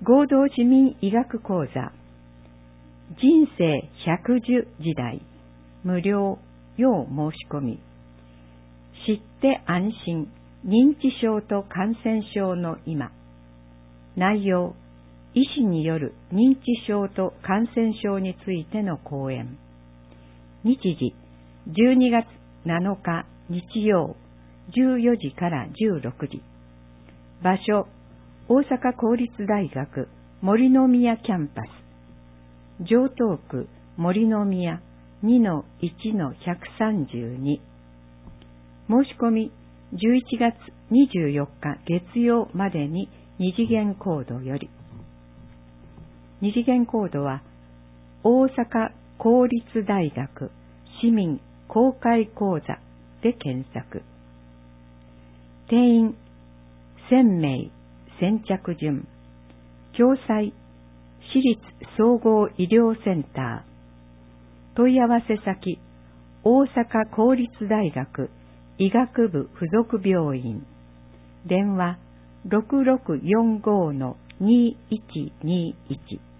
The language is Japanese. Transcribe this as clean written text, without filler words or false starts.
合同市民医学講座人生110時代無料要申し込み。知って安心認知症と感染症の今。内容、医師による認知症と感染症についての講演。日時、12月7日日曜、14時から16時。場所、大阪公立大学森の宮キャンパス。城東区森の宮 2-1-132。申し込み、11月24日月曜までに二次元コードより。二次元コードは、大阪公立大学市民公開講座で検索。定員、1000名、先着順。共済、私立総合医療センター。問い合わせ先、大阪公立大学医学部附属病院。電話、6645-2121。